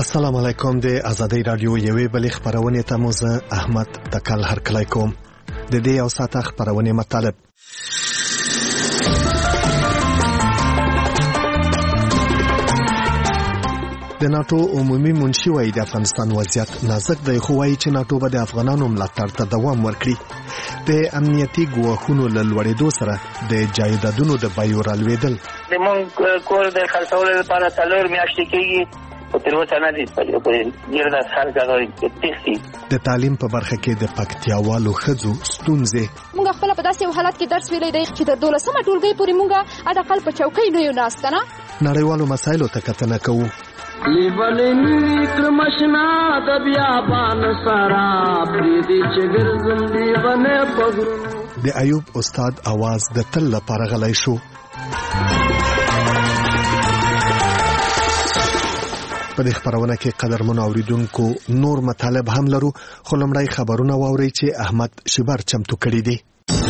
السلام علیکم. د ازادۍ رادیو یوې بلې خبرونې ته مو زه احمد تکل هرکلی کوم. د دې یو ساعته خبرونې مطالب: د ناتو عمومي منشي وايي د افغانستان وضعیت نازک دی، خو وايي چې ناتو به د افغانانو ملاتړ ته دوام ورکړي. د امنیتي ګواښونو له لوړېدو سره د جایدادونو د بیو رالوېدل. د مونږ کور د خرڅولو لپاره 4 میاشتې کېږي، او تر اوسه نه دي پرې ډېر د خلک هغه تښتي. د تعلیم په برخه کې د پکتیاوالو ښځو ستونزې. موږ خپل په داسې یو حالت کې درس ویلی دی چې د 12مه ټولګۍ پورې موږ اډقل په چوکۍ نه یو ناست کنه. نړیوالو مسایلو ته کتنه کوو. د ایوب استاد आवाज د تل لپاره غلی شو. په دې خبرونه کې قدرمنو اوریدونکو نور مطالب هم لرو، خو لومړی خبرونه واورئ چې احمد شبر چمتو کړي دي.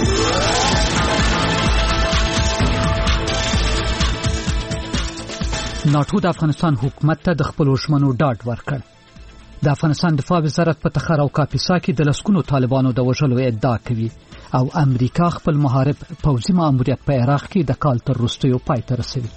ناتو د افغانستان حکومت ته د خپل ژمنو ډاډ ورکړ. د افغانستان دفاع وزارت په تخار او کاپیسا کې د لسګونو طالبانو د وژلو ادعا کوي، او امریکا خپل محارب پوځي ماموریت په عراق کې د کال تر وروستیو پای ته رسوي.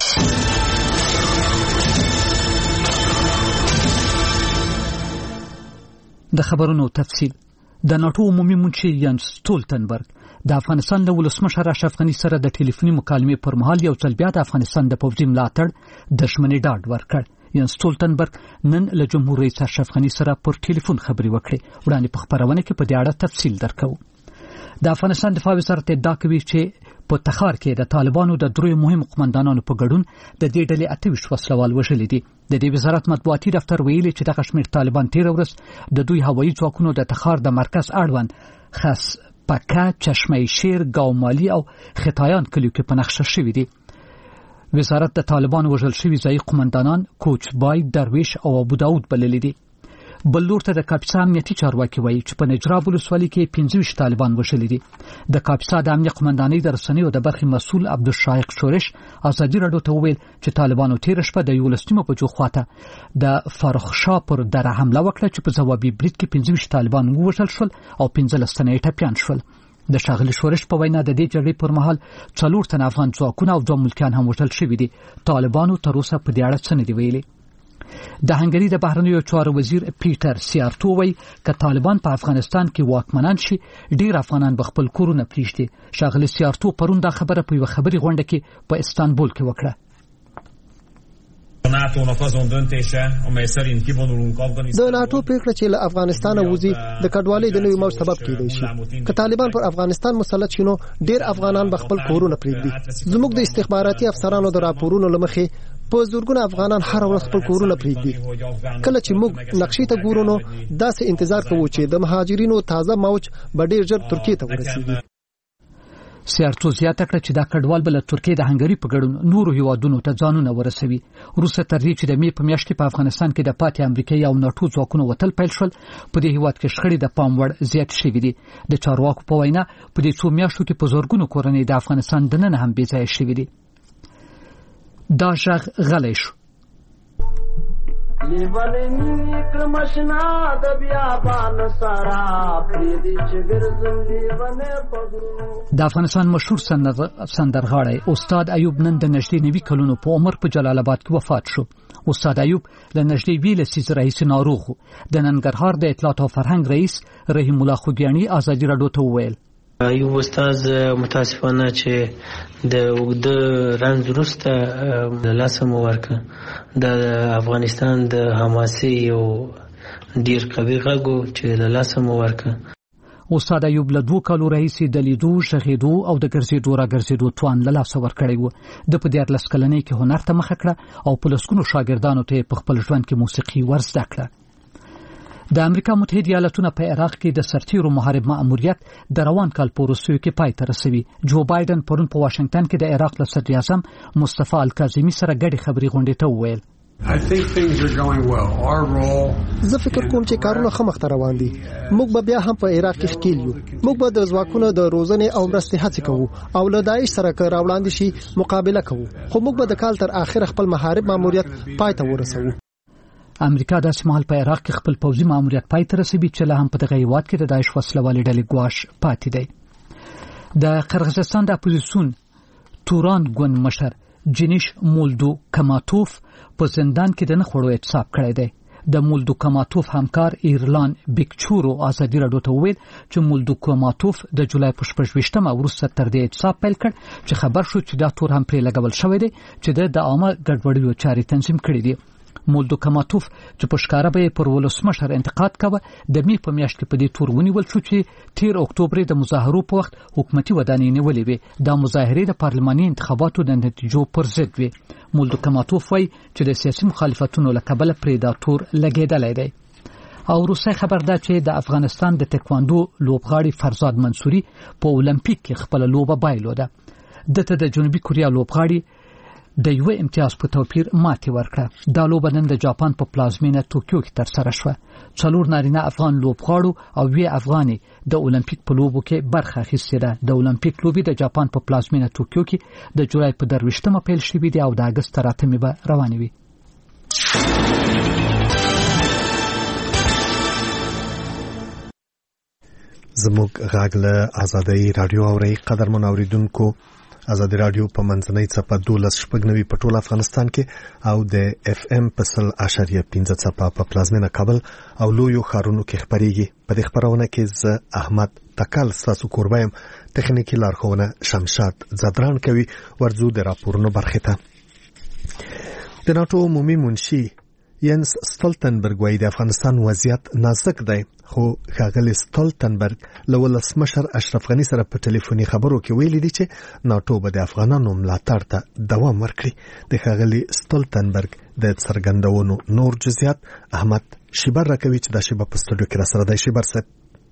د خبرونو تفصیل: د ناتو عمومي منشي ینس ستولتنبرګ د افغانستان له ولسمشر اشرف غني سره د ټلیفوني مکالمې پر مهال یو ځل بیا د افغانستان د پوځي ملاتړ د ژمنې ډاډ ورکړ. ینس ستولتنبرګ نن له جمهور رئیس اشرف غني سره پر ټلیفون خبرې وکړې. وړاندې په خبرونه کې په دې اړه تفصیل درکو. د افغانستان دفاع وزارت ادعا کوي چې په تخار کې د طالبانو د 3 مهم قومندانانو په ګډون د دې ډلې 28 وسلوال وژلي دي. د دې وزارت مطبوعاتي دفتر ویلي چې دغه شمېر طالبان تیر ورځ د دوی هوایي ځواکونو د تخار د مرکز اړوند خاص پکا، چشمه شیر، گاومالی او خطایان کلیو کې په نقشه شوي دي. وزارت د طالبانو وژل شوي ځایي قومندانان کوچبای، درویش او ابو داود بللي دي. بل لور ته د کاپیسا امنیتي چارواکي وایي چې په نجراب ولسوالۍ کې 25 طالبان وژلي دي. د کاپیسا د امنیت قومندانۍ د رسنیو د برخې مسؤل عبدالشایق شورش ازادي راډیو ته وویل چې طالبانو تیر شپه د 11 بجو خواته د فرخشاه پر دره حمله وکړه چې په ځوابي برید کې 25 طالبان ووژل شول او 15 تنه ټپیان شول. د ښاغلي شورش په وینا د دې جګړې پر مهال 4 تنه افغان ځواکونه او 2 ملکیان هم وژل شوي دي. طالبانو تر اوسه په دې اړه څه نه دي ویلي. د هنګري د بهرنیو چارو وزیر پیټر سیارتو وایي که طالبان په افغانستان کې واکمنان شي ډیر افغانان به خپل کورونه پریږدي. ښاغلي سیارتو پرون دا خبره په یو خبري غونډه کې په استانبول کې وکړه. د ناتو پریکړه چې له افغانستان وځي د کډوالۍ د نوې موج سبب کېدای شي. که طالبان پر افغانستان مسلط شي نو ډیر افغانان به خپل کورونه پریږدي. زموږ د استخباراتي افسرانو د راپورونو لمخې په زورګونه افغانان هر ورځ خپل کورونه پریږدي. کله چې موږ نقشې ته ګورو نو داسې انتظار کوو چې د مهاجرینو تازه موج به ډیر ژر ترکیې ته ورسیږي. سیارتو زیاته کړه چې دا کډوال بل ترکیه د هنګري په ګډون نورو هیوادونو ته ځانونه ورسوي. وروسته تر دې چې د می په میاشت کې په افغانستان کې د پاتې امریکایي او ناتو ځواکونو وتل پیل شول، په دې هیواد کې شخړې د پام وړ زیات شوي دي. د چارواکو په وینا په دې 2 میاشتو کې په زورګونو کورنۍ د افغانستان دننه هم بې ځایه شوي دي. دا ژغ غلی شو. د افغانستان مشهور سندرغاړی استاد ایوب نن د 99 کلونو په عمر په جلال آباد کې وفات شو. استاد ایوب له 99 لسیزې راهیسې ناروغ و. د ننګرهار د اطلاعات او فرهنګ رئیس رحیم الله خوګیاني ازادي راډیو ته وویل ایوب استاد متاسفانه چې د اوږده رنځ وروسته د لاسه مو ورکړه. د افغانستان د حماسي یو ډیر قوي غږ چې د لاسه مو ورکړه. استاد ایوب له 2 کالو راهیسې د لیدو، غږېدو او د ګرځېدو راګرځېدو توان له لاسه ورکړی و. د په 14 کلنۍ کې هنر ته مخه کړه او په لسګونو شاګردانو ته په خپل ژوند کې موسیقي ورزده کړه. د امریکا متحده ایالاتونو په عراق کې د سرتیرو محارب مأموریت د روان کال په وروستیو کې پای ته رسوي. جو بایدن پرون په واشنگټن کې د عراق له صدر اعظم مصطفی الکاظمي سره ګډې خبرې غونډې ته وویل زه فکر کوم چې کارونه ښه مخته روان دي. موږ به بیا هم په عراق کې ښکیل یو. موږ به د ځواکونو د روزنې او مرستې هڅې کوو او له داعش سره که راوړاندې شي مقابله کوو. خو موږ به د کال تر اخره خپل محارب ماموریت پای ته ورسوو. امریکا د شمال په عراق کې خپل پوځي ماموریت پای ته رسوي چې لا هم په دغه هیواد کې د داعش وسلوالې ډلې ګواښ پاتې دی. د قرغیزستان د اپوزیسیون توران ګوند مشر جنیش مولدو کماتوف په زندان کې د نخړو اعتصاب کړی دی. د مولدو کماتوف همکار ایرلان بیکچورو ازادي راډیو ته وویل چې مولدو کماتوف د جولای په 28مه وروسته تر دې اعتصاب پیل کړ چې خبر شو چې دا تور هم پرې لګول شوی دی چې د عامه ګډوډیو چارې تنظیم کړې دي. مولدو کماتوف چې په ښکاره به پر ولسمشر انتقاد کاوه د می په میاشت کې په دې تور ونیول شو چې 13 اکتوبر د مظاهرو په وخت حکومتي ودانۍ نیولې وي. دا مظاهرې د پارلماني انتخاباتو د نتیجو پر ضد وي. مولدو کماتوف وايي چې د سیاسي مخالفتونو له کبله پرې دا تور لګیدلای دی. او روسي خبر ده چې د افغانستان د تکواندو لوبغاړي فرزاد منصوري په اولمپیک کې خپل لوبه بایلوده. دته د جنوبي کوریا لوبغاړي د یو امتیاز په توپیر ماتې ورکړه. دا لوبه نن د جاپان په پلازمینه توکیو کې ترسره شوه. 4 نارینه افغان لوبغاړو او 2 افغاني د اولمپیک په لوبو کې برخه اخیستې ده. د اولمپیک لوبې د جاپان په پلازمینه توکیو کې د جولای په 28مه پیل شوې دي او د اگست تر 8مه به روانې وي. زموږ غږ له آزادۍ رادیو اوري قدرمن اوریدونکو. آزادي رادیو په منځنۍ څپه 12.9 په ټول افغانستان کې او د اف ام په 100.15 څپه په پلازمینه کابل او لویو ښارونو کې خبريږي. په دې خبرونه کې زه احمد تکل تاسو کوربایم تخنیکی لارښوونه شمشاد زدران کوي. ورځو د راپورونو برخه ته. د ناتو عمومي منشي ینس ستولتنبرګ وايي د افغانستان وضعیت نازک دی، خو ښاغلی ستولتنبرګ له ولسمشر اشرف غني سره په ټلیفوني خبرو کې ویلي دي چې ناتو به د افغانانو ملاتړ ته دوام ورکړي. د ښاغلی ستولتنبرګ د څرګندونو نور جزئیات احمد شیبر راکوي چې د شیبر په سټوډیو کې را سره دی. شیبر صاحب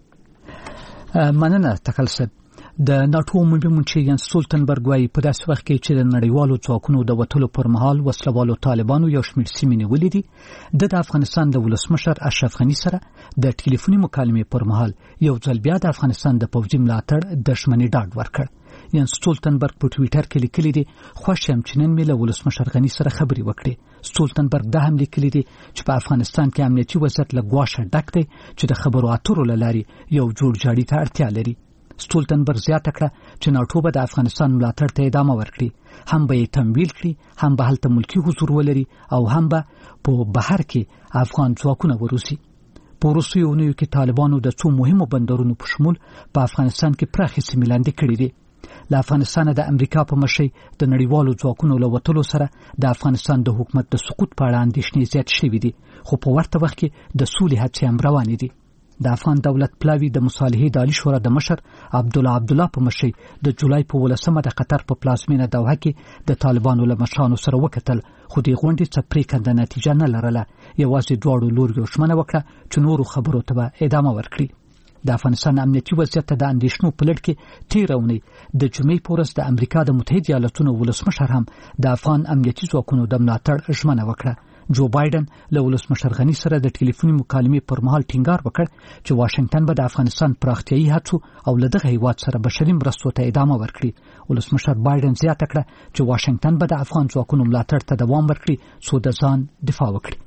مننه تکل صاحب. د ناتو عمومي منشي ینس ستولتنبرګ وايي په داسې وخت کې چې د نړیوالو ځواکونو د وټلو پر مهال وسلوالو طالبانو یو شمېر سیمې نیولې دي. د افغانستان د ولسمشر اشرف غني سره د ټلیفوني مکالمې پر مهال یو ځل بیا د افغانستان د پوځي ملاتړ د شمنې ډاډ ورکړ. ینس ستولتنبرګ په ټویټر کې لیکلي دي خوښ یم چې نن مې له ولسمشر غني سره خبرې وکړې. ستولتنبرګ دا هم لیکلي دي چې په افغانستان کې امنیتي وضعیت له ګواښه ډک دی چې د خبرو اترو له لارې یو جوړجاړي ته اړتیا لري. ستولتنبرګ زیاته کړه چې ناتو به د افغانستان ملاتړ ته ادامه ورکړي، هم به یې تمویل کړي، هم به هلته ملکی حضور ولري او هم به په بهر کې افغان ځواکونه وروسي. په وروستیو اونیو کې طالبانو د څو مهمو بندرونو په شمول په افغانستان کې پراخې سیمې لاندې کړې دي. له افغانستان د امریکا په مشرۍ د نړیوالو ځواکونو له وتلو سره د افغانستان د حکومت د سقوط په اړه اندېښنې زیات شوې دي، خو په ورته وخت کې د سولې هڅې هم روانې دي. د افغان دولت پلاوی د مصالحې د عالی شورا د مشر عبدالله په مشرۍ د جولای په 18مه د قطر په پلازمینه دوحه کې د طالبانو له مشرانو سره وکتل، خو د غونډې څه پریکنده نتیجه نه لرله. یوازې دواړو لوریو ژمنه وکړه چې نورو خبرو ته به ادامه ورکړي. د افغانستان امنیتي وضعیت ته د اندېښنو په لړ کې تېره اونۍ د جمعې په ورځ د امریکا د متحده ایالاتونو ولسمشر هم د افغان امنیتي ځواکونو د ملاتړ ژمنه وکړه. جو بایدن له ولسمشر غني سره د ټلیفوني مکالمې پر مهال ټینګار وکړ چې واشنگټن به د افغانستان پراختیایي هڅو او له دغه هیواد سره بشري مرستو ته ادامه ورکړي. ولسمشر بایدن زیاته کړه چې واشنگټن به د افغان ځواکونو ملاتړ ته دوام ورکړي څو د ځان دفاع وکړي.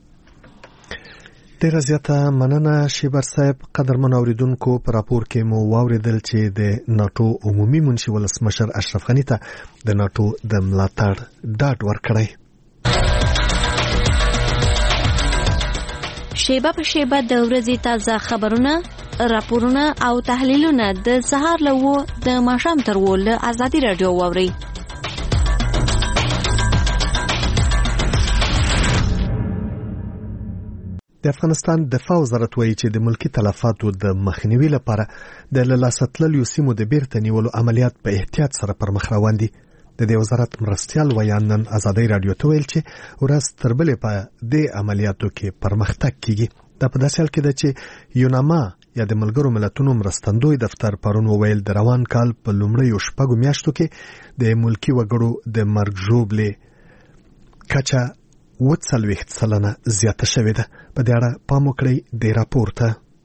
ډیره زیاته مننه شیبر صاحب. قدرمن اوریدونکو په راپور کې مو واوریدل چې د ناتو عمومي منشي ولسمشر اشرف غني ته د ناتو د ملاتړ ډاډ ورکړی. شیبه په شیبه د ورځې تازه خبرونه، راپورونه او تحلیلونه د سهار له 9 د ماښام تر 10 له آزادي رادیو واورئ. د افغانستان دفاع وزارت وایي چې د ملکی تلفاتو د مخنیوي لپاره د لاساتللو سیمو د بیرته نیولو عملیات په احتیاط سره پر مخ روان دي. د دې وزارت مرستيال ویانن آزادۍ رادیو ته ویل چې ورځ تر بلې په دې عملیاتو کې پرمختګ کیږي. دا په داسې حال کې ده چې یوناما یا د ملګرو ملتونو مرستندوی دفتر پرون ویل د روان کال په لومړیو شپږو میاشتو کې د ملکی وګړو د مرګ ژوبلې کچه 40% زیاته شوې ده. په دې اړه پام وکړئ د راپور ته.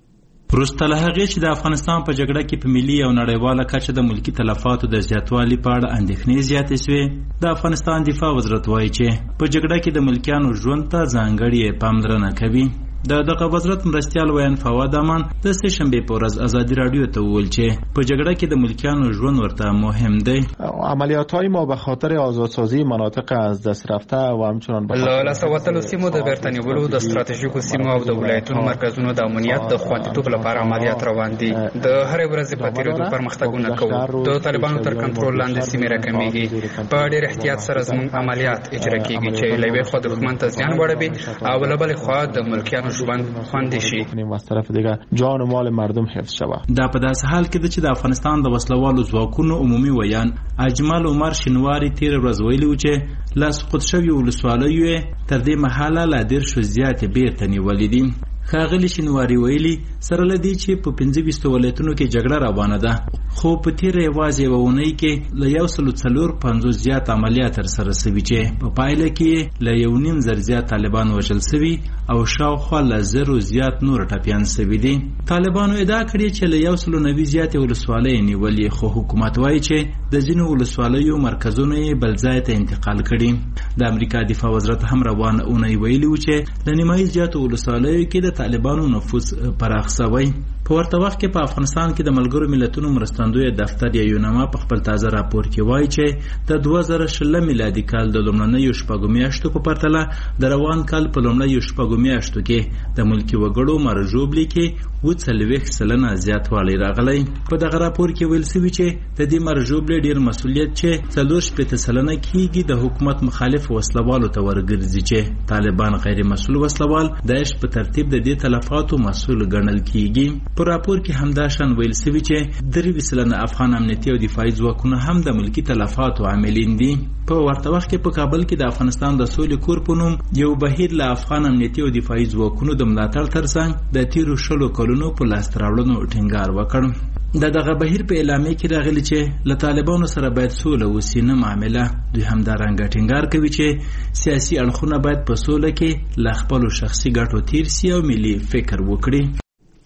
وروسته له هغې چې د افغانستان په جګړه کې په ملي او نړیواله کچه د ملکي تلفاتو د زیاتوالي په اړه اندېښنې زیاتې شوې، د افغانستان دفاع وزارت وایي چې په جګړه کې د ملکیانو ژوند ته ځانګړې پاملرنه کوي. دغه وزارت مرستیال ویان فواد امان د سه شنبه په ورځ ازادي رادیو ته وویل چې په جګړه کې د ملکیانو ژوند ورته مهم دی. عملیات‌های ما به خاطر آزادسازی مناطق از دست رفته و همچنان له لاسه وتلو سیمو د بیرته نیولو د ستراتیژیکو سیمو او د ولایتونو مرکزونو د امنیت د خوندیتوب لپاره عملیات روان دي. د هرې ورځې په تیریدو پرمختګونه کوو. د طالبانو تر کنټرول لاندې سیمې راکمېږي. په ډېر احتیاط سره زموږ عملیات اجرا کیږي چې له یوې خوا دښمن ته زیان واړوي او له بلې خوا د ملکیانو ژوند خوندي شي. از طرف دیگه جان و مال مردم حفظ شود. دا په داسې حال کې ده چې د افغانستان د وسلوالو ځواکونو عمومي ویان اجمل عمر شینواری تیر ورځ ویلي و چې لا سقوط شوي ولسوالیو تر دې مهاله لا دېرشو زیاتې بیرته نیولې دي. ښاغلي شینواری ویلي سره له دې چې په 25 ولایتونو کې جګړه روانه ده، خو په تیره یوازې یوه اونۍ کې له 150 زیات عملیات ترسره شوي چې په پایله کې له 1.5 زیات طالبان وژل شوي او شاوخوا له 0 زیات نور ټپیان شوي دي. طالبانو ادعا کړې چې له 190 زیاتې ولسوالۍ نیولې، خو حکومت وایي چې د ځینو ولسوالیو مرکزونه یې بل ځای ته انتقال کړي. د امریکا دفاع وزارت هم روانه اونۍ ویلي و چې له نیمایي زیاتو ولسوالیو کې د طالبانو نفوذ پراخ شوی. په ورته وخت کې په افغانستان کې د ملګرو ملتونو مرستندوی دفتر یا یونما په خپل تازه راپور کې وایي چې د 2016 میلادي کال د لومړنیو شپږو میاشتو په پرتله د روان کال په لومړنیو شپږو میاشتو کې د ملکي وګړو مرجوبلي کې 40% زیاتوالی راغلی. په دغه راپور کې ویل شوي چې د دې مرجوبلي ډیر مسؤلیت چې 40% کېږي د حکومت مخالف وسلوالو ته ورګرځي چې طالبان غیر مسؤل وسلوال داعش په ترتیب د دې تلفاتو مسؤل ګڼل کېږي. په راپور کې همداشان ویل شوي چې 3% افغان امنیتي او دفاعي ځواکونه هم د ملکي تلفاتو عاملین دي. په ورته وخت کې په کابل کې د افغانستان د سولې کور په نوم یو بهیر له افغان امنیتي او دفاعي ځواکونو د ملاتړ ترڅنګ د تیرو 10 کلونو په لاسته راوړنو ټینګار وکړ. دغه بهیر په اعلامیه کې راغلی چې له طالبانو سره باید سوله وسي، نه معامله. دوی همدارنګه ټینګار کوي چې سیاسي اړخونه باید په سوله کې له خپلو شخصي ګټو تیر سي او ملي فکر وکړي.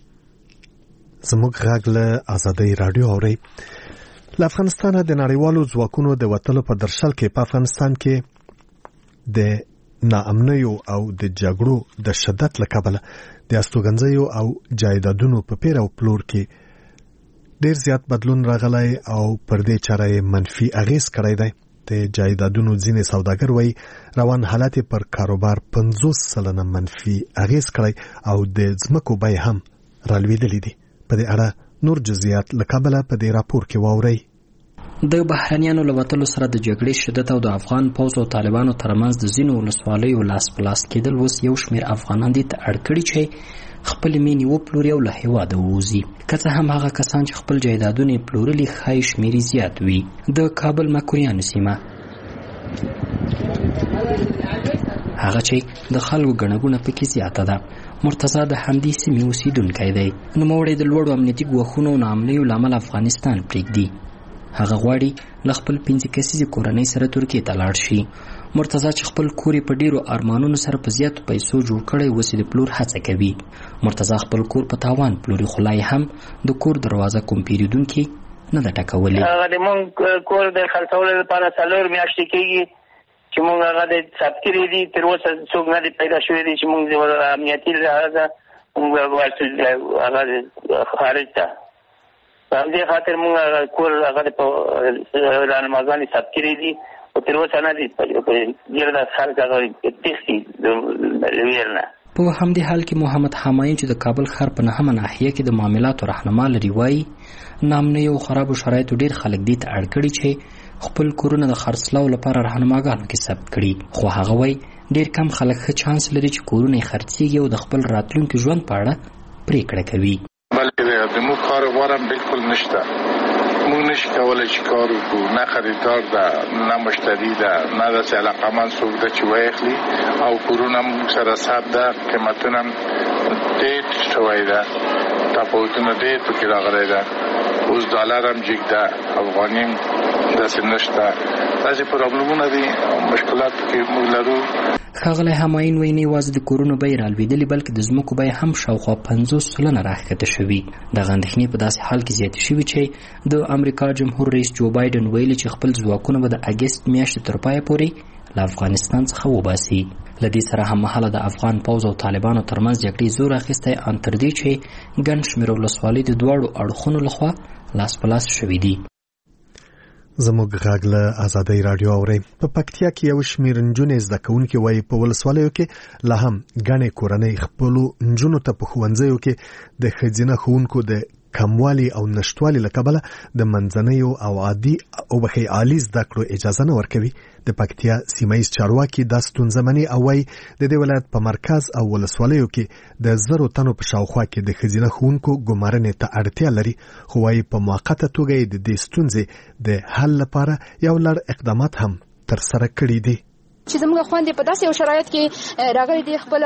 زموږ غږ له ازادۍ رادیو اوري. له افغانستانه د نړیوالو ځواکونو د وتلو په درشل کې په افغانستان کې د ناامنیو او د جګړو د شدت له کبله د استوګنځیو او جایدادونو په پیر او پلور کې ډیر زیات بدلون راغلی او پر دې چاره منفي اغیز کړی دی. د جایدادونو ځینې سوداګر وایي روان حالت پر کاروبار 50% منفي اغیز کړی او د ځمکو بیې هم رالوېدلې دي. په دې اړه نور جزئیات له کابله په دې راپور کې واورئ. د بهرنیانو له وتلو سره د جګړې شدت او د افغان پوځ او طالبانو ترمنځ د ځینو ولسوالیو لاس په لاس کېدل اوس یو شمېر افغانان دې ته اړ کړي چې خپلې مینې وپلوري او له هېواده ووځي. که څه هم هغه کسان چې خپل جایدادونه یې پلورلي ښایي شمېر یې زیات وي. د کابل مکوریانو سیمه هغه چې د خلکو ګڼه ګوڼه پکې زیاته ده. مرتضی د همدې سیمې اوسیدونکی دی. نوموړی د لوړو امنیتي ګواښونو او ناامنیو له امله افغانستان پرېږدي. هغه غواړي له خپل 5 کسیزې کورنۍ سره ترکیې ته لاړ شي. مرتضی چې خپل کور یې په ډیرو ارمانونو سره په زیاتو پیسو جوړ کړی اوس یې د پلور هڅه کوي. مرتضی خپل کور په تاوان پلوري، خو لا یې هم د کور دروازه کوم پیرودونکي نه ده ټکولې. هغه د مونږ کور د خرڅولو لپاره 4 میاشتې کېږي چې مونږ هغه د ثبت کړي دي. تر اوسه څوک نه دي پیدا شوي دي چې مونږ د امنیتي لحاظه مونږ هغه خارج ته په همدې خاطر مونږ کور هغه په رانمازانې ثبت کړي دي او تر اوسه نه دي ګرده خلک هغه تښتي د ویر نه. په همدې حال کې محمد حمایي چې د کابل ښار په 9مه ناحیه کې د معاملاتو رهنما لري وایي ناامنیو او خرابو شرایطو ډېر خلک دې ته اړ کړي چې خپل کورونه د خرڅلاو لپاره رهنماګانو کې ثبت کړي. خو هغه وایي ډېر کم خلک ښه چانس لري چې کورونه یې خرڅېږي او د خپل راتلونکي ژوند په اړه پرېکړه کوي. بلکې د موږ کاروبار هم بالکل نشته. موږ نشي کولی چې کار وکړو، نه خریدار ده، نه مشتری ده، نه داسې علاقمند څوک ده چې ویخلي او کورونه موږ سره ثبت ده. قیمتونه هم ډېر شوی ده، تفاوتونه ډېر پکې راغلی ده. اوس ډالر هم جګ ده، افغاني هم داسې نشته. داسې پرابلمونه دي او مشکلات کې موږ لرو. ښاغلی همایون وایي نه یوازې د کورونو بیې رالوېدلې بلکې د ځمکو بیې هم شاوخوا 50% راښکته شوي. دغه اندېښنې په داسې حال کې زیاتې شوي چې د امریکا جمهور رئیس جو بایډن ویلي چې خپل ځواکونه به د اګست میاشتې تر پایه پورې له افغانستان څخه وباسي. له دې سره هممهاله د افغان پوځ او طالبانو ترمنځ جګړې زور اخیستی ان تر دې چې ګڼ شمېر ولسوالۍ د دواړو اړخونو لخوا لاس په لاس شوي دي. زموږ غږ له آزادۍ راډیو اورئ. په پکتیا کې یو شمېر نجونې زده کوونکي وایي په ولسوالیو کې لا هم ګڼې کورنۍ خپلو نجونو ته په ښوونځیو کې د ښځینه ښوونکو د کموالي او نشټوالي له کبله د منځنیو او عالي زده کړو اجازه نه ورکوي. د پکتیا سیمه ییز چارواکي دا ستونزه مني او وایي د دې ولایت په مرکز او ولسوالیو کې د 1000 تنو په شاوخوا کې د ښځینه ښوونکو ګمارنې ته اړتیا لري، خو وایي په موقته توګه یې د دې ستونزې د حل لپاره یو لړ اقدامات هم ترسره کړي دي. چې زموږ خويندې په داسې یو شرایط کې راغلي دي. خپل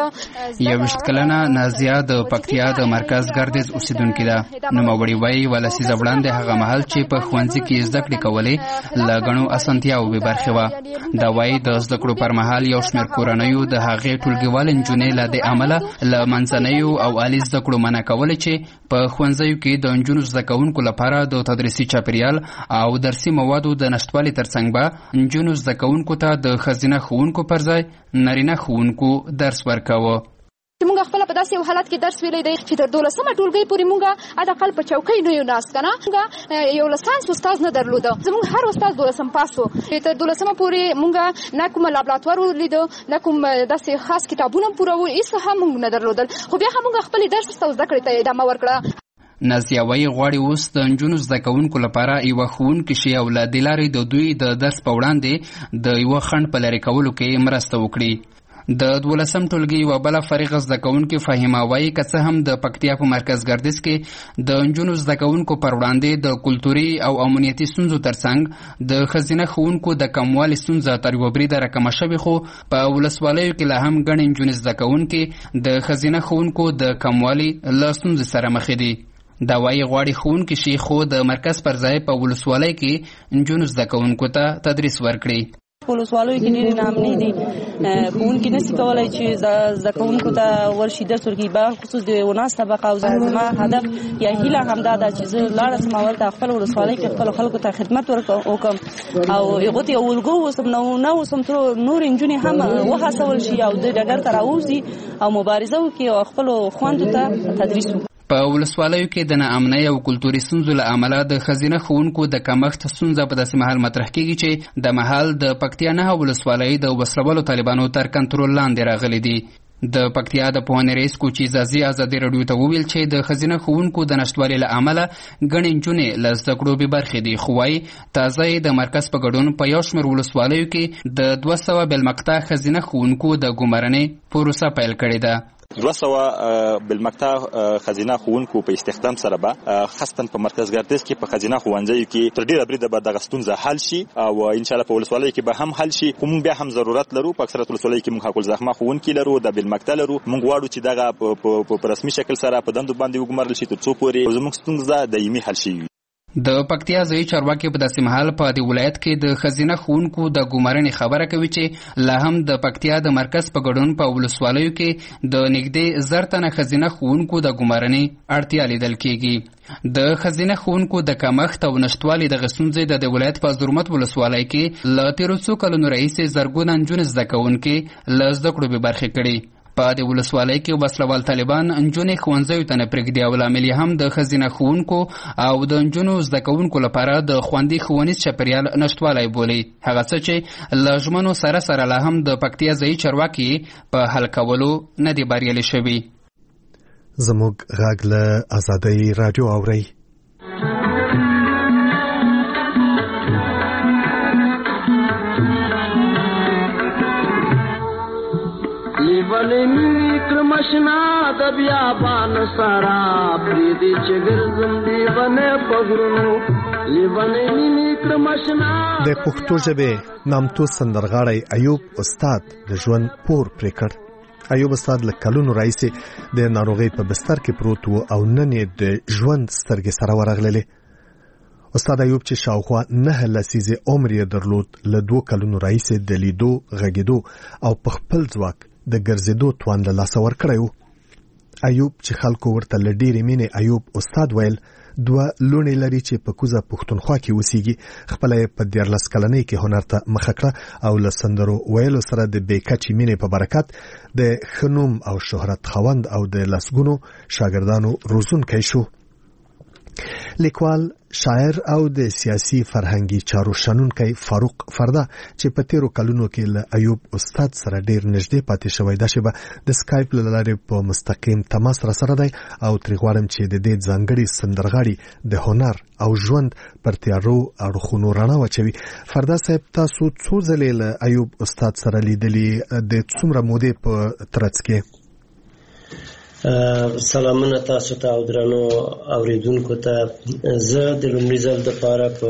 21 کلنه نازیه د پکتیا د مرکز ګردیز اوسیدونکې ده. نوموړې وایي ولسیزه وړاندې هغه مهال چې په ښوونځي کې زده کړې کولې له ګڼو اسانتیاوو بې برخې وه. دا وایي د زده کړو پر مهال یو شمېر کورنیو د هغې ټولګیوالې نجونې له دې امله له منځنیو او عالي زده کړو منع کولې چې په ښوونځیو کې د نجونو زده کوونکو لپاره د تدریسي چاپیریال او درسي موادو د نشتوالي ترڅنګ به نجونو زده کوونکو ته د ښځینه ښوونکو پر ځای نارینه ښوونکو درس ورکاوه. موږ خپل په داسې یو حالت کې درس ویلی دی چې تر 12مه ټولګۍ پورې موږ حداقل په چوکۍ نه یو ناست کنه. موږ یو لسانس استاد نه درلوده. زموږ هر استاد 12م پاس و. تر 12مه پورې موږ نه کوم لابراتوار ولیدو نه کوم داسې خاص کتابونه پوره و هیڅ هم موږ نه درلودل. خو بیا هم موږ خپل درس او زده کړې ته ادامه ورکړه. نازیه وایي غواړي اوس د نجونو زده کوونکو لپاره یوه ښوونکې شي او له دې لارې د دوی د درس په وړاندې د یوه خنډ په لرې کولو کې مرسته وکړي. د 12م ټولګي یوه بله فارغه زده کوونکې فهیمه وایي که څه هم د پکتیا په مرکز ګردیز کې د نجونو زده کوونکو پر وړاندې د کلتوري او امنیتي ستونزو ترڅنګ د ښځینه ښوونکو د کموالي ستونزه تر یوه بریده راکمه شوې، خو په ولسوالیو کې لا هم ګڼې نجونې زده کوونکې د ښځینه ښوونکو د کموالي له ستونزې سره مخ دي. دا وایي غواړي ښوونکي شي خو د مرکز پر ځای په ولسوالۍ کې نجونو زده کوونکو ته تدریس ورکړي. په ولسوالیو کې ډېرې ناامنۍ دي. ښوونکي نشي کولی چې زده کوونکو ته ورشي درس ورکړي. بخصوص د وناس طبقه او زما هدف یا هیله همدا ده چې زه لاړه سم اول ته خپل ولسوالۍ کې خپلو خلکو ته خدمت وکړم او هغو ته یو الګو اوسم نه اوسم تر نور نجونې هم وهڅول شي او د ډګر ته راوځي او مبارزه وکړي او خپلو خویندو ته تدریس وکړي. په ولسوالیو کې د ناامنۍ او کلتوري ستونزو له امله د ښځینه ښوونکو د کمښت ستونزه په داسې مهال مطرح کېږي چې د مهال د پکتیا 9 ولسوالۍ د وسلوالو طالبانو تر کنټرول لاندې راغلي دي. د پکتیا د پوهنې رئیس کوچي زازي ازادي راډیو ته وویل چې د ښځینه ښوونکو د نشتوالي له امله ګڼې نجونې له زده کړو بې برخې دي، خو وایي تازه یې د مرکز په ګډون په یو شمېر ولسوالیو کې د 200 بالمقطع ښځینه ښوونکو د ګمارنې پروسه پیل کړې ده. 200 بالمقطع خزینه ښوونکو په استخدام سره به خاصتاً په مرکز ګردیز کې په خزینه ښوونځیو کې تر ډیره بریده به دغه ستونزه حل شي او ان شاء الله په ولسوالیو کې به هم حل شي. خو موږ بیا هم ضرورت لرو په اکثره ولسوالیو کې موږ حق الزحمه ښوونکي لرو د بالمقطع لرو. موږ غواړو چې دغه په رسمي شکل سره په دندو باندې وګمارل شي تر څو پورې زموږ ستونزه دایمي حل شي. د پکتیا ځایي چارواکي په داسې مهال په دې ولایت کې د ښځینه ښوونکو د ګمارنې خبره کوي چې لا هم د پکتیا د مرکز په ګډون په ولسوالیو کې د نږدې 1000 تنه ښځینه ښوونکو د ګمارنې اړتیا لیدل کېږي. د ښځینه ښوونکو د کمښت او نشتوالي دغه ستونزې د ولایت په زرمت ولسوالۍ کې له تېرو څو کلونو راهیسې زرګونه نجونې زده کوونکې له زده کړو بې برخې کړي. په دې ولسوالۍ کې وسلوال طالبان نجونې ښوونځیو ته نه پرېږدي او لامل یې هم د ښځینه ښوونکو او د نجونو زده کوونکو لپاره د خوندي ښوونیز چاپیریال نشتوالی بولي، هغه څه چې له ژمنو سره سره لا هم د پکتیا ځایي چارواکي په حل کولو نه دي بریالي شوي. زموږ غږ له آزادۍ راډیو اورئ. لیونی کرمشنا د بیابان سارا پریدي چګرزم لیونه پغرونو لیونی کرمشنا. د پښتو ژبې نامتو سندرغاړی ایوب استاد د ژوند پور پرې کړ. ایوب استاد له کلونو راهیسې د ناروغۍ په بستر کې پروت و او نن یې د ژوند سترګې سره ورغللې. استاد ایوب چې شاوخوا 9 لسیزې عمر یې درلود، له 2 کلونو راهیسې د لیدو، غږېدو او په خپل ځواک د ګرځېدو توان له لاسه ورکړی و. ایوب چې خلکو ورته له ډېرې مینې ایوب استاد ویل، 2 لوڼې لري چې په کوزه پښتونخوا کې اوسېږي. خپله یې په 14 کلنۍ کې هنر ته مخه کړه او له سندرو ویلو سره د بې کچې مینې په برکت د ښه نوم او شهرت خاوند او د لسګونو شاګردانو روزونکی شو. لیکوال، شاعر او د سیاسي فرهنګي چارو شنونکی فاروق فردا چې په 13 کلونو کې له ایوب استاد سره ډیر نږدې پاتې شوی، دا شیبه د سکایپ له لارې په مستقیم تماس را سره دی او ترې غواړم چې د دې ځانګړي سندرغاړي د هنر او ژوند پر تیارو اړخونو رڼا واچوي. فردا صاحب، تاسو څو ځلې له ایوب استاد سره لیدلي؟ د څومره مودې په ترڅ کې؟ سلامونه تاسو ته او درنو اوریدونکو ته. زه د لومړي ځل دپاره په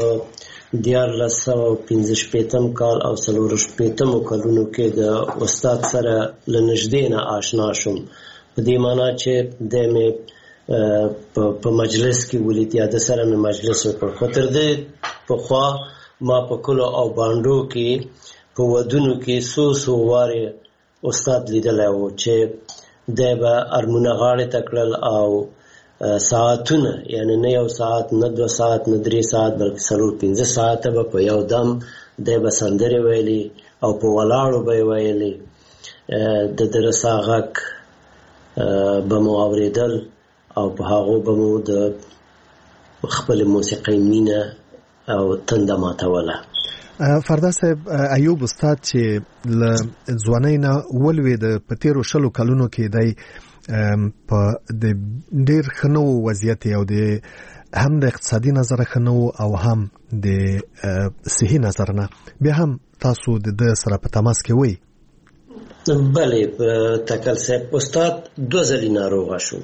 1465 کال او 14 کلونو کې د استاد سره له نږدې نه آشنا شوم، په دې معنا چې د مې په مجلس کې ولید یا د سره مې مجلس وکړ. خو تر دې پخوا ما په کلو او بانډو کې په ودونو کې څو وارې استاد لیدلی و چې دی به ارمونه غاړې ته کړل او ساعتونه، یعنی نه 1 ساعت، نه 2 ساعت، نه 3 ساعت، بلکې 4-5 ساعته به په یو دم دی به سندرې ویلي او په ولاړو به یې ویلي. د ده رسا غږ به مو اورېدل او په هغو به مو د خپلې موسیقۍ مینه او تنده ماتوله. فردا صاحب، ایوب استاد چې له ځوانۍ نه ولوېد، په 13 کلونو کې دی په د ډېر ښه نه و وضعیت او د هم د اقتصادي نظره ښه نه و او هم د صحي نظر نه، بیا هم تاسو د ده سره په تماس کې وئ؟ بلې، تکل صاحب، استاد 2 ځلې ناروغه شو.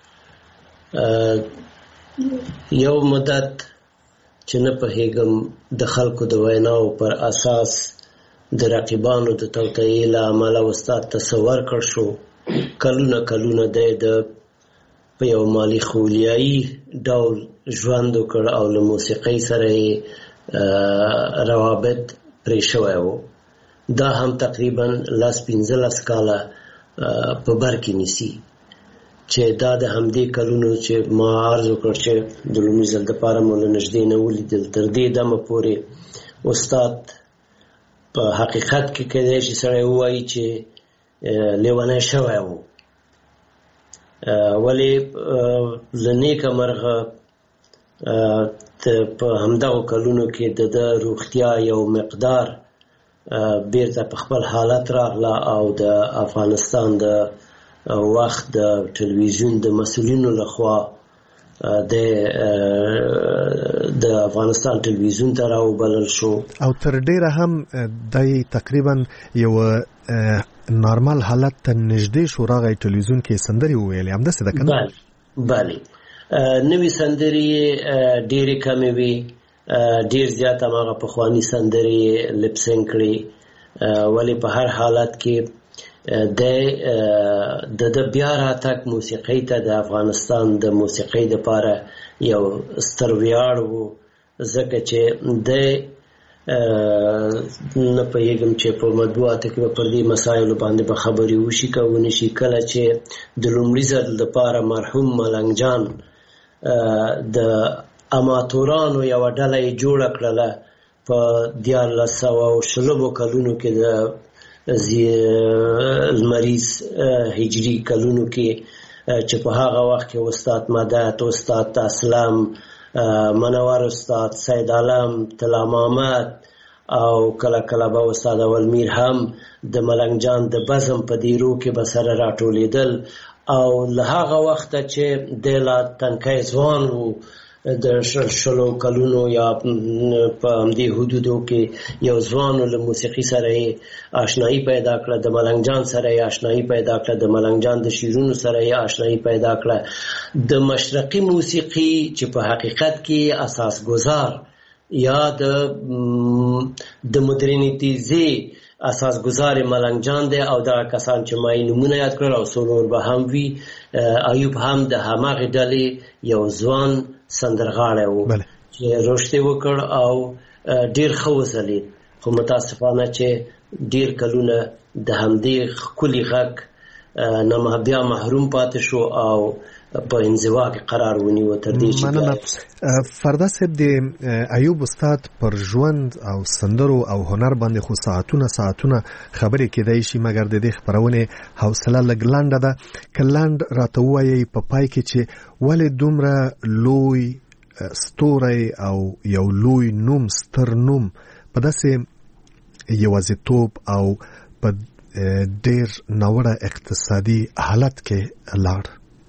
یو مدت چې نه پوهېږم د خلکو د ویناو پر اساس د رقیبانو د توطئې له امله استاد تصور کړ شو. کلونه دی د په یو مالي خولیایي ډول ژوند وکړ او له موسیقۍ سره یې روابط پرې شوی و. دا هم تقریبا 15 کاله په بر کې نیسي چې دا د همدې کلونو چې ما عرض وکړ چې د لومړي ځل دپاره مو له نږدې نه ولیدل، تر دې دمه پورې استاد په حقیقت کې کېدای شي سړی ووایي چې لیونی شوی و. ولې له نیکه مرغه په همدغو کلونو کې د ده روغتیا یو مقدار بیرته په خپل حالت راغله او د افغانستان د وخت د ټلویزیون د مسؤلینو لخوا د افغانستان ټلویزیون ته راوبلل شو او تر ډیره هم د تقریبا یو نارمل حالت ته نږدې شو، راغی ټلویزیون کې سندرې وویلې. همداسې ده که نه؟ بله، نوې سندرې ډېرې کمې وې، ډېر زیات هماغه پخواني سندرې لپسینګ کړې. ولې په هر حالت کې د بیا راتګ موسیقۍ ته د افغانستان د موسیقۍ دپاره یو ستر ویاړ و، ځکه چې د نه پوهېږم چې په مطبوعاتو کې به پر دې مسایلو باندې به خبرې وشي که ونه شي. کله چې د لومړي ځل دپاره مرحوم ملنګ جان د اماتورانو یوه ډله یې جوړه کړله په 1420 کلونو کې د لمریز هجري کلونو کې، چې په هغه وخت کې استاد مدد، استاد اسلام، منور استاد، سید عالم، طلا محمد او کله کله به استاد اولمیر هم د ملنګ جان د بزم په دیرو کې به سره راټولېدل. او له هغه وخته چې دی لا تنکی ځوان و، د 20 کلونو یا په همدې حدودو کې یو ځوان له موسیقي سره یې آشنایي پیدا کړه، د ملنګ جان سره یې آشنایي پیدا کړه، د ملنګ جان د شعرونو سره یې آشنایي پیدا کړه. د مشرقي موسیقي چې په حقیقت کې اساس گذار یا د مدرنیتیزي اساس گذار ملنګ جان دی او دا کسان چې ما یې نومونه یاد کړل او څو نور به هم وي. ایوب هم د هماغې ډلې یو ځوان سندرغاړی و چې رشد وکړ او ډیر ښه وځلید، خو متاسفانه چې ډیر کلونه د همدې ښکلي غږ نه بیا محروم پاتې شو او په انزوا کې قرار ونیو تر دې چې فردا صاحب د ایوب استاد پر ژوند او سندرو او هنر باندې خو ساعتونه خبرې کېدای شي، مګر د دې خبرونه حوصله لږ لنډه ده. کلاند راته وایي په پای کې چې ولې دومره لوی ستوری او یو لوی نوم ستر نوم په داسې یوازیتوب او په ډیر ناوړه اقتصادي حالت کې لاړ.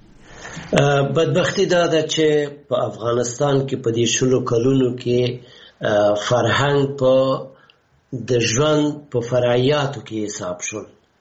بدبختی دا ده چې په افغانستان کې په دې 20 کلونو کې فرهنګ په د ژوند په فرعیاتو کې حساب شول.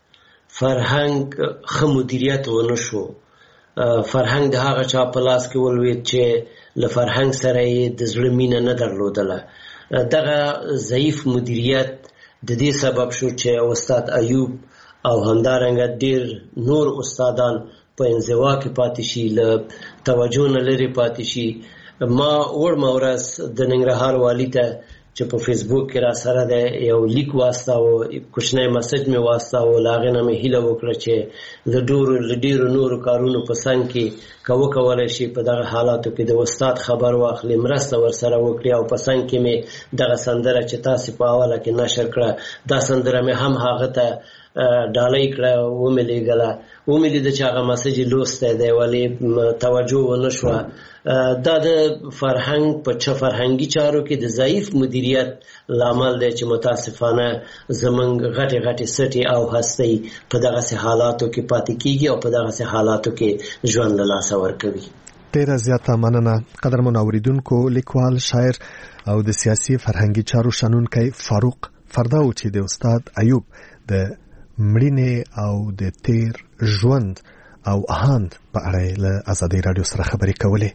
فرهنګ ښه مدیریت ونه شو. فرهنګ د هغه چا په لاس کې ولوید چې له فرهنګ سره یې د زړه مینه نه درلودله. دغه ضعیف مدیریت د دې سبب شو چې استاد ایوب او همدارنګه ډیر نور استادان په انزوا کې پاتې شي، له توجه نه لرې پاتې شي. ما وړمه ورځ د ننګرهار والي ته چې په فیسبوک کې را سره د یو لیک واستاوه، کوچنی مسج مې واستاوه، له هغې نه مې هیله وکړه چې له ډېرو نورو کارونو په څنګ کې که وکولی شي په دغه حالاتو کې د استاد خبر واخلي، مرسته ورسره وکړي. او په څنګ کې مې دغه سندره چې تاسې په اوله کې نشر کړه، دا سندره مې هم هغه ته ډالۍ کړه، ومې لیږله، ومې لیده چې هغه مسج یې لوستی دی ولې توجه ونه شوه. دا د فرهنګ په فرهنګي چارو کې د ضعیف مدیریت لامل دی چې متاسفانه زمونږ غټې سټې او هستۍ په دغسې حالاتو کې پاتې کیږي او په دغسې حالاتو کې ژوند له لاسه ورکوي. ډیره زیاته مننه قدرمن اوریدونکو. لیکوال، شاعر او د سیاسي فرهنګي چارو شنونکی فاروق فرداو چې د استاد ایوب د مړینې او د تیر ژوند او آهنګ په اړه له آزادۍ رادیو سره خبرې کولې.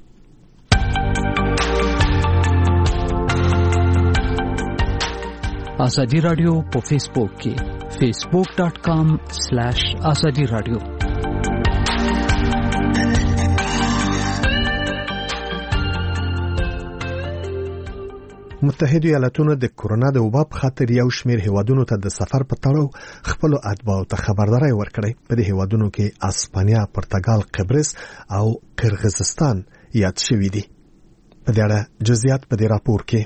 آزادی رادیو په فیسبوک کې facebook.com/azadi radio. متحده ایالاتونو د کرونا د وبا په خاطر یو شمېر هیوادونو ته د سفر په تړاو خپل اتباعو ته خبرداري ورکړې. په دې هیوادونو کې اسپانیا، پرتګال، قبرس او قرغیزستان یاد شوي دي. په دې اړه جزئیات په دې راپور کې.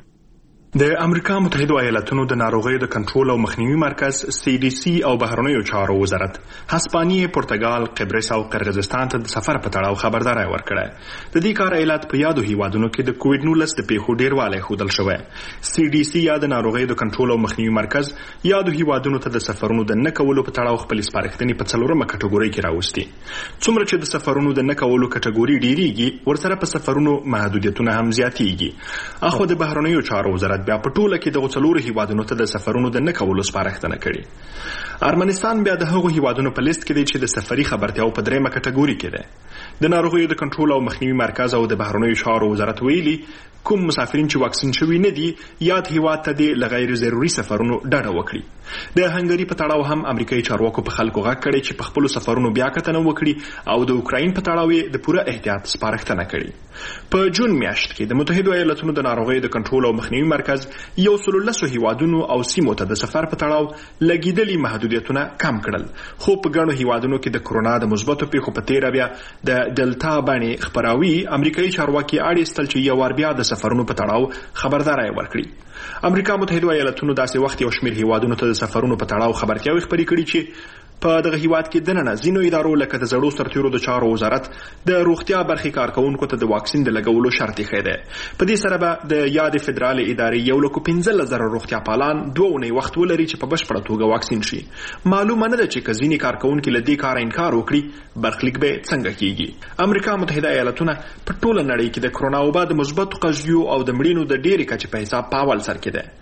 د امریکا متحده ایالاتونو د ناروغیو د کنټرول او مخنیوي مرکز CDC او بهرنیو چارو وزارت هسپانیې، پرتګال، قبرس او قرغیزستان ته د سفر په تړاو خبرداري ورکړه. د دې کار علت په یادو هیوادونو کې د کووډ-19 د پیښو ډیروالی ښودل شوی. CDC یا د ناروغیو د کنټرول او مخنیوي مرکز یادو هیوادونو ته د سفرونو د نه کولو په تړاو خپل سپارښتنې په 4مه کټګورۍ کې راوستي. څومره چې د سفرونو د نه کولو کټګوري ډیریږي، ورسره په سفرونو محدودیتونه هم زیاتیږي. اخو د بهرنیو چارو وزارت بیا په ټوله کې د څلورو هیوادونو ته د سفرونو د نه کولو سپارښتنه کړې. ارمنستان بیا د هغو هیوادونو په لیست کې دی چې د سفري خبرتیاو په 3مه کټګوري کې ده. د ناروغیو د کنټرول او مخنیوي مرکز او د بهرنیو چارو وزارت ویلي کوم مسافرین چې واکسین شوي نه دي یاد هیواد ته د غیر ضروري سفرونو ډډه وکړي. د هنګری په تړاو هم امریکایي چارواکو په خلکو غږ کړی چې په خپل سفرونو بیا کتنه وکړي او د اوکراین په تړاو د پوره احتیاط سپارښتنه کړي. په جون میاشت کې د متحده ایالاتونو د ناروغیو د کنټرول او مخنیوي مرکز 110 هیوادونو او سیمو ته د سفر په تړاو لګیدلي محدودیتونه کم کړل. خو په ګڼو هیوادونو کې د کرونا د مثبتو پیښو په تیر بیا د دلتا باندې خبراوي امریکایي چارواکي اړ استل چې یو ور بیا د سفرونو په تړاو خبرداري ورکړي. امریکا متحده ایالاتونو داسې وخت یو شمېر هیوادونو ته د سفرونو په تړاو خبرتیاوي خپرې کړي چې په دغه هیواد کې دننه ځینو ادارو لکه د زړو سرتیرو د چارو وزارت د روغتیا برخې کارکونکو ته د واکسین د لګولو شرط یې دی. په دې سره به د یاد فدرال ادارې 1,15,000 روغتیا پالان 2 اونۍ وخت ولري چې په بشپړه توګه واکسین شي. معلومه نه ده چې ځینې کارکونکو له دې کار انکار وکړي برخلیک به څنګه کیږي. امریکا متحده ایالاتونه په ټوله نړۍ کې د کرونا وبا د مثبت قضیو او د مړینو د ډېرې کچې په حساب په اول سر کې ده.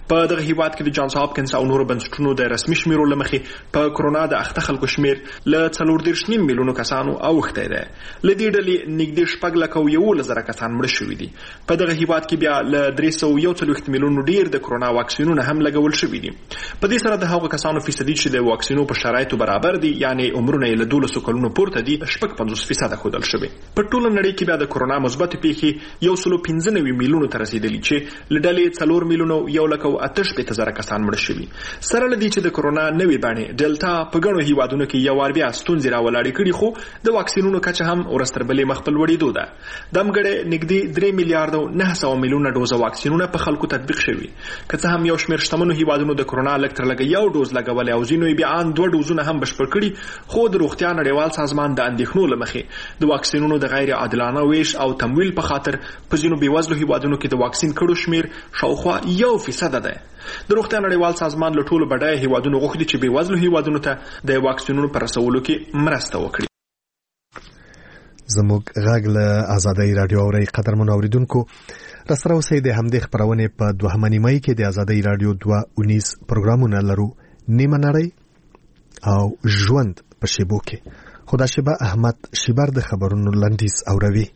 په دغه هیواد کې د جانز هاپکنز او نورو بنسټونو د رسمي شمیرو له مخې په کرونا د اخته خلکو شمیر له 4.9 میلیونو کسانو اوښتی دی. له دې ډلې نږدې 11,000 کسان مړه شوي دي. په دغه هیواد کې بیا له 341 میلیونو ډیر د کرونا واکسینونه هم لګول شوي دي. په دې سره د هغو کسانو فیصدي چې د واکسینو په شرایطو برابر دي یعنی عمرونه یې له 12 کلونو پورته دي 50% ښودل شوي. په ټوله نړۍ کې بیا د کرونا مثبت پیښې 195 میلیونو ته رسیدلي چې له ډلې 4 میلیونو 1,880,000 کسان مړه شوي. سره له دې چې د کرونا نوې بڼې ډلټا په ګڼو هیوادونو کې یو وار بیا ستونزې راولاړې کړي خو د واکسینونو کچه هم ورځ تر بلې مخ په لوړېدو ده. دمګړې نږدې 3 میلیارډ او 900 میلیونه ډوزه واکسینونه په خلکو تطبیق شوي. که څه هم یو شمېر شتمنو هیوادونو د کرونا لږ تر لږه یو ډوز لګولی او ځینو یې بیا ان 2 ډوزونه هم بشپړ کړي خو د روغتیا نړیوال سازمان د اندېښنو له مخې د واکسینونو د غیر عادلانه ویش او تمویل په خاطر په ځینو بېوزلو هیوادونو کې د واکسین کړو شمیر شاوخوا 1% ده. د روغتیا نړیوال سازمان له ټولو بډایه هیوادونو غوښتي چې بېوزلو هیوادونو ته د واکسینونو په رسولو کې مرسته وکړي. زموږ غږ له آزادۍ رادیو اورئ. قدرمنو اوریدونکو راسره اوسئ. د همدې خپرونې په 2 نیمایي کې د آزادۍ رادیو 219 پروګرامونه لرو. نیمه نړۍ او ژوند په شیبو کې. خدا شیبه احمد شیبر د خبرونو لنډیز اوروي.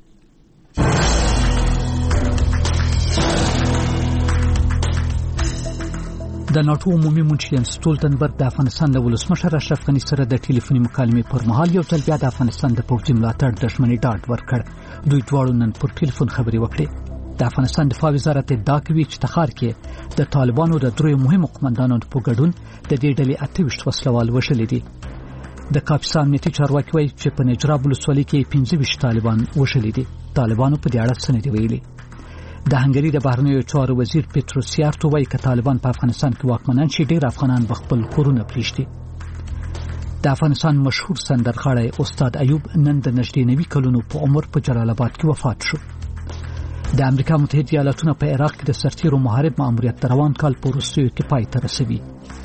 د ناتو عمومي منشي جنس ستولتنبرګ د افغانستان له ولسمشر اشرف غني سره د ټلیفوني مکالمې پر مهال یو ځل بیا د افغانستان د پوځي ملاتړ د ژمنې ډاډ ورکړ. دوی دواړو نن پر ټلیفون خبرې وکړې. د افغانستان دفاع وزارت ادعا کوي چې تخار کې د طالبانو د درې مهمو قومندانانو په ګډون د دې ډلې 28 وسلوال وشلې دي. د کاپیسا امنیتي چارواکي وایي چې په نجراب ولسوالۍ کې 25 طالبان وشلې دي. طالبانو په دې اړه څه نه دي ویلي. د هنګري د بهرنیو چارو وزیر پیټروس سیارتو وایي چې طالبان په افغانستان کې واکمنان شي ډېر افغانان به خپل کورونه پرېږدي. د افغانستان مشهور سندرغاړی استاد ایوب نن د 99 کلونو په عمر په جلال آباد کې وفات شو. د امریکا متحده ایالاتونو په عراق کې د سرتیرو محارب ماموریت روان کال په وروستیو کې پای ته رسوي.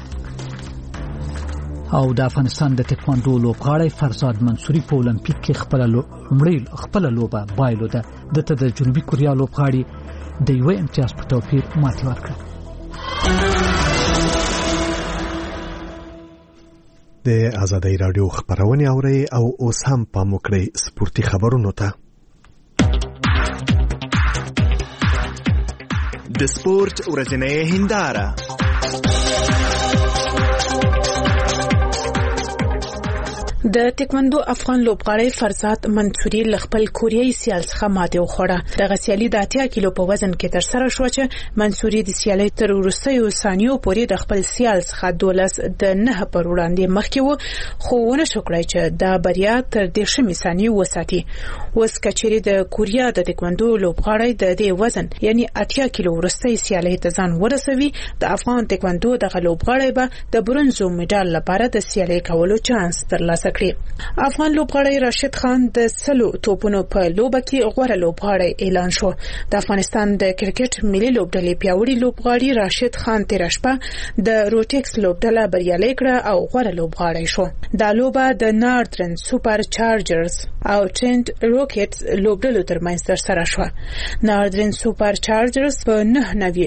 او د افغانستان د تکواندو لوبغاړی فرزاد منصوري په اولمپیک کې خپل لوبه بایلوده. دته د جنوبي کوریا لوبغاړي د یو امتیاز په توپیر ماتې ورکړه. د آزادۍ رادیو خبرونه اورئ او اوس هم پام وکړئ سپورتي خبرونو ته. د سپورت ورځنۍ هنداره. د تکواندو افغان لوبغاړی فرزاد منصوري ل خپل کوریایي سیال څخه ماته وخوړه. د غسیالي د 80 کیلو په وزن کې تر سره شو چې منصوري د سیالي تر وروستیو ثانیو پورې د خپل سیال څخه 12 د 9 پر وړاندې مخکې و خو ونه شو کړای چې دا بریا تر 10 ثانیو وساتي. اوس کچېری د کوریا د تکواندو لوبغاړی د دې وزن یعنی 80 کیلو وروستي سیالي ته ځان ورسوي. د افغان تکواندو د لوبغاړی به د برونزو میډال لپاره د سیالي کولو چانس ترلاسه کړي. افغان لوبغاړی راشد خان د سلو توپونو په لوبه کې غوړه لوبغاړی اعلان شو. د افغانستان د کرکټ ملي لوبډلې پیاوړي لوبغاړی راشد خان تیر شپه د روټیکس لوبډله بریالي کړه او غوړه لوبغاړی شو. دا لوبه د ناردرن سوپر چارجرز او ټرنټ روکټس لوبډلو ترمنځ ترسره شو. ناردرن سوپر چارجرز په 9